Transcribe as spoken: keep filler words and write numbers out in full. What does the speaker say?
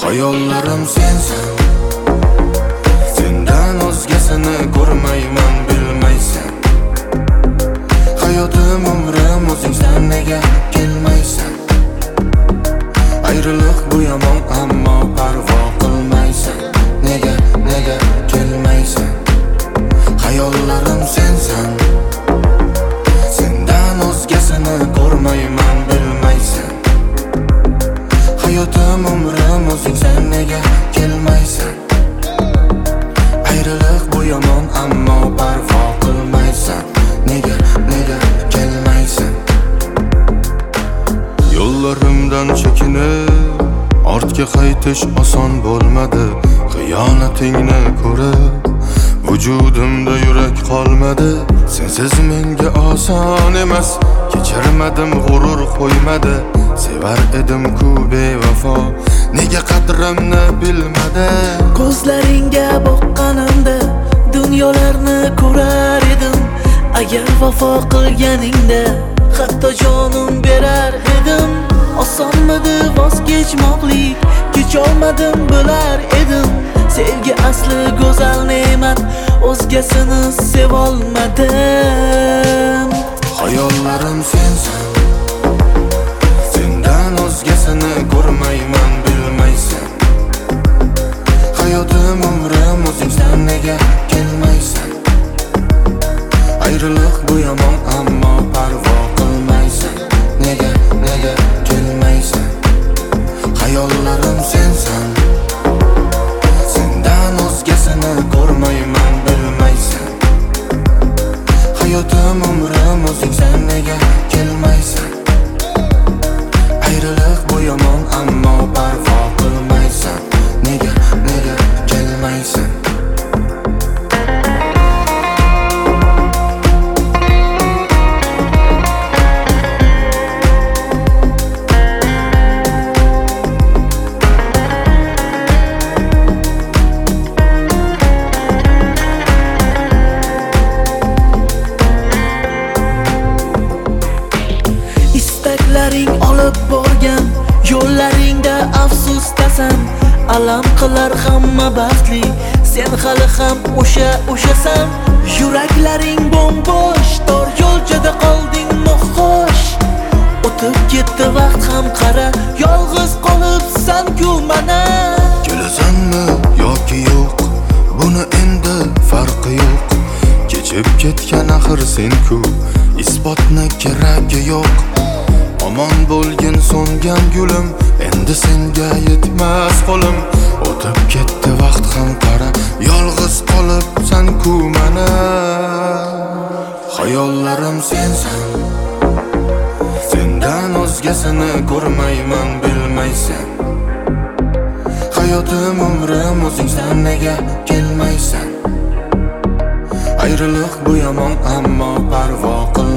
Hayollarim sensan, sendan o'zgasini ko'rmayman, bilmaysan. Hayotim, umrim o'zingsan, nega kelmaysan? Ayriliq bu yomon, ammo parvo qilmaysan. Nega, nega kelmaysan? Hayollarim sensan, sendan o'zgasini ko'rmayman, bilmaysan. Hayotim, umrim o'zingsan, nega kelmaysan? Ayriliq bu yomon, ammo parvo qilmaysan. Nega, nega kelmaysan? Yo'llarimdan chekinib ortga qaytish oson bo'lmadi. Xiyonatingni ko'rib vujudimda yurak qolmadi. Sensiz menga oson emas, kechirmadim, g'urur qo'ymadi. Sevar edim-ku bevafo, nega qadrimni bilmadi? Ko'zlaringga boqqanimda dunyolarni ko'rar edim. Agar vafo qilganingda hatto jonim berar edim. Osonmidi voz kechmoqlik, kecholmadim, bilar edim. Sevgi asli go'zal ne'mat, o'zgasini sevolmadim. Hayollarim sensan, sendan o'zgasini ko'rmayman, bilmaysan. Hayotim, umrim o'zingsan, nega kelmaysan? Ayriliq bu yomon, ammo parvo qilmaysan. Nega, nega kelmaysan? Hayollarim sensan, sendan o'zgasini ko'rmayman, bilmaysan. Hayotim, umrim o'zingsan, nega kelmaysan? Ayriliq bu yomon, ammo parvo qilmaysan. Nega, nega kelmaysan? Istaklaring olib borgan yo'llaringda afsusdasan. Alam qilar hamma baxtli, sen hali ham o'sha o'shasan. Yuraklaring bo'm-bo'sh, tor yo'lchada qolding noxush. O'tib ketdi vaqt ham qara, yolg'iz qolibsan-ku mana. Kelasanmi yoki yo'q, buni endi farqi yo'q. Kechib ketgan axir sen-ku, isbotni keragi yo'q. Omon bo'lgin so'ngan gulim, endi senga yetmas qo'lim. O'tib ketdi vaqt ham qara, yolg'iz qolibsan-ku mana. Hayollarim sensan, sendan o'zgasini ko'rmayman, bilmaysan. Hayotim, umrim o'zingsan, nega kelmaysan? Ayriliq bu yomon, ammo parvo qilmaysan.